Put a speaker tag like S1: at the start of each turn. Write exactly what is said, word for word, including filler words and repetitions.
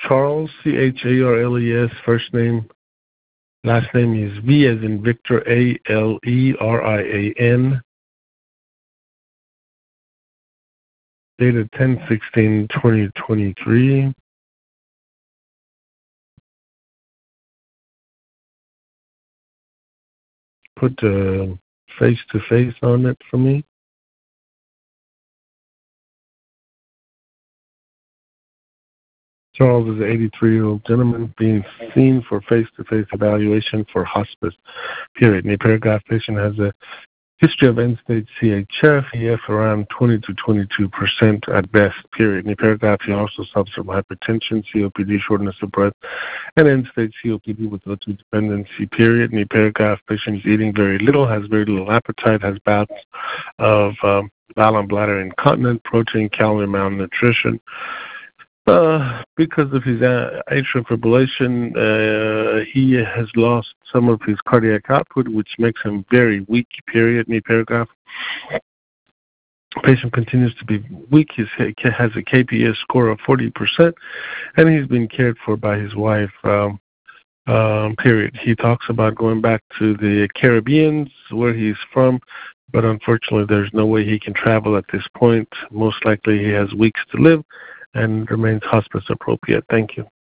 S1: Charles, C H A R L E S, first name. Last name is V as in Victor, A L E R I A N. Dated ten sixteen twenty twenty-three. Put uh, face-to-face on it for me. Charles is an eighty-three-year-old gentleman being seen for face-to-face evaluation for hospice, period. New paragraph patient has a history of end-stage C H F, E F around twenty to twenty-two percent at best, period. New paragraph, he also suffers from hypertension, C O P D, shortness of breath, and end-stage C O P D with O two dependency, period. New paragraph, patient is eating very little, has very little appetite, has bouts of um, bowel and bladder incontinence, protein, calorie malnutrition. Uh, because of his uh, atrial fibrillation, uh, he has lost some of his cardiac output, which makes him very weak, period. New paragraph. Patient continues to be weak. He has a K P S score of forty percent, and he's been cared for by his wife, um, um, period. He talks about going back to the Caribbean, where he's from, but unfortunately there's no way he can travel at this point. Most likely he has weeks to live and remains hospice appropriate. Thank you.